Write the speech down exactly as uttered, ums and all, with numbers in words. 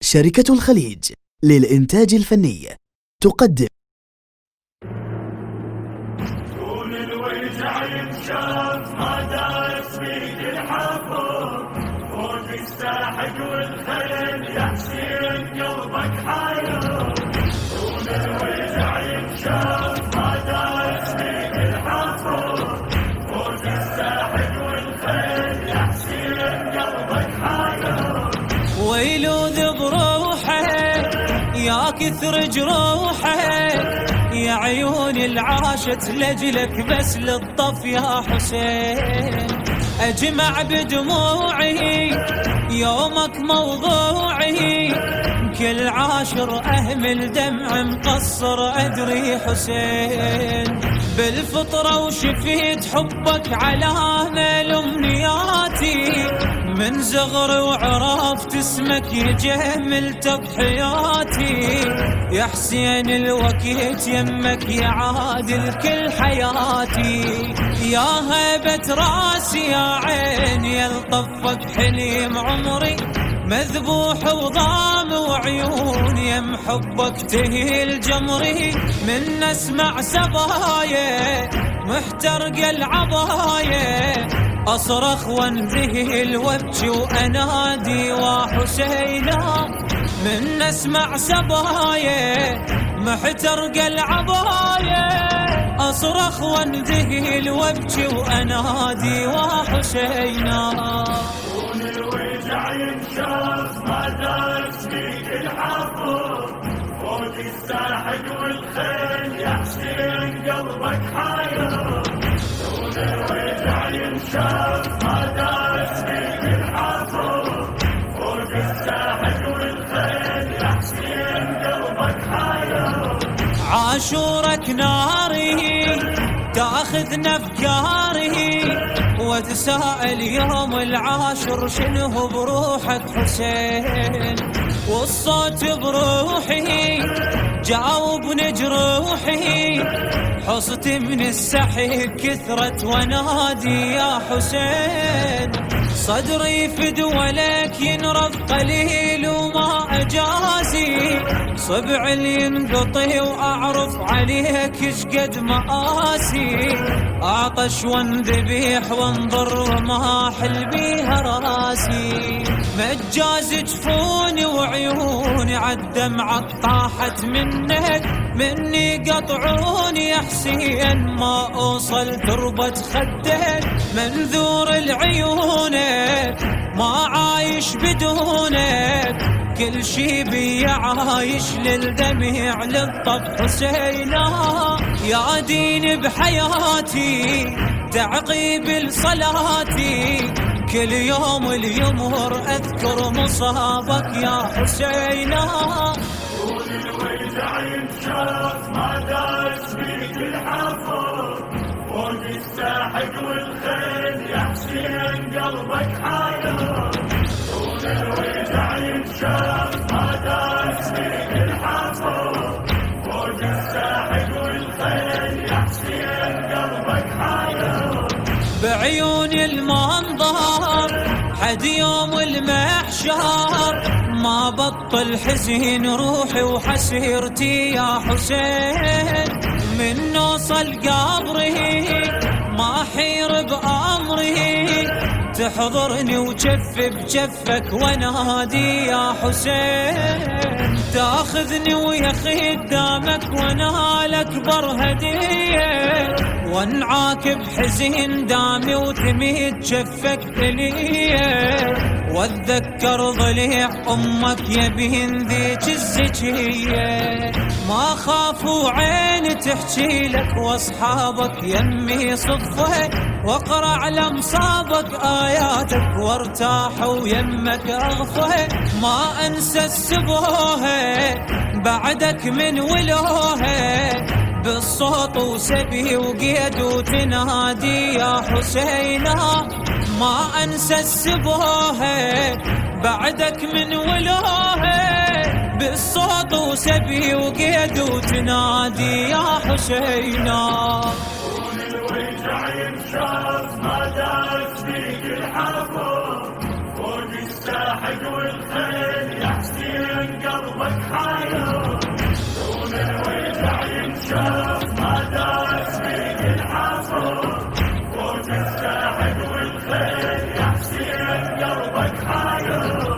شركة الخليج للإنتاج الفني تقدم طول الوجع ينشاف ما داس فيك الحفر فوق الساحق والخيل يا حسين قلبك حاير. طول الوجع ينشاف ما داس فيك الحفر فوق الساحق والخيل يا حسين قلبك حاير. ويلوذ بروحه يا كثر جروحه يا عيون العاشت لجلك بس للطف يا حسين. أجمع بدموعي يومك موضوعي كل عاشر أهمل دمع مقصر أدري حسين. بالفطرة وشفيت حبك على آمل أمنياتي من زغر وعرفت اسمك يجمل تضحياتي. يا حسين الوكيت يمك يا عادل كل حياتي. يا هيبة راسي يا عين يلطفك حليم عمري مذبوح وضام وعيون يم حبك تهيل جمري. من اسمع سبايا محترق العبايا أصرخ وانذهل وابكي وأنادي وحسينا. من اسمع سبايا محترق العبايا أصرخ وانذهل وابكي وأنادي وحسينا. طول الوجع ينشاف ما داس فيك الحفر فوق الساحق والخيل يا حسين قلبك حاير. طول الوجع ينشاف ما داس فيك الحفر فوق الساحق والخيل يا حسين قلبك حاير. عاشورك ناري تاخذنا افكاري وتساءل يوم العاشر شنو بروحك حسين. والصوت بروحي جاوبني جروحي حصت من السحيق كثرة ونادي يا حسين. صدري فدولك ينرض قليل وما أجازي صبع ينقطي وأعرف عليك شقد مآسي. أعطش وانذبيح وانظر ما أحل بيها راسي. مجاز جفوني وعيوني عالدمعة طاحت منك مني قطعوني يا حسين ما أوصل تربة خدك. منذور العيونك ما عايش بدونك كل شي بي عايش للدمع للطف حسينا. يا دين بحياتي تعقيب لصلاتي كل يوم اليمر أذكر مصابك يا حسينا. طول الوجع ينشاف ما داس فيك الحفر فوق الساحق والخيل يا حسين قلبك حاير. طول الوجع ينشاف ما داس فيك الحفر فوق الساحق والخيل يا حسين قلبك حاير. بعيون المنظر حد يوم المحشر ما بطل حزين روحي وحسيرتي يا حسين. من نوصل قبري ما حير بأمري تحضرني وجف بجفك ونادي يا حسين. تاخذني ويا خدامك وانا الاكبر هديه وانعاك بحزين دامي وتميد جفك اليه. واتذكر ضليع امك يا بين ذيك الزكيه ما خافوا عيني تحكي لك واصحابك يمي صفه واقرا على مصابك اياتك وارتاح ويمك اغفه. ما انسى السبوه بعدك من ولوه بالصوت وسبي وقيد وتنادي يا حسينا. ما انسى السبوه بعدك من ولوه بالصوت وسبي وقيد وتنادي يا حسينا. طول الوجع ينشاف ما داس فيك الحفر فوق الساحق والخيل يا حسين العيون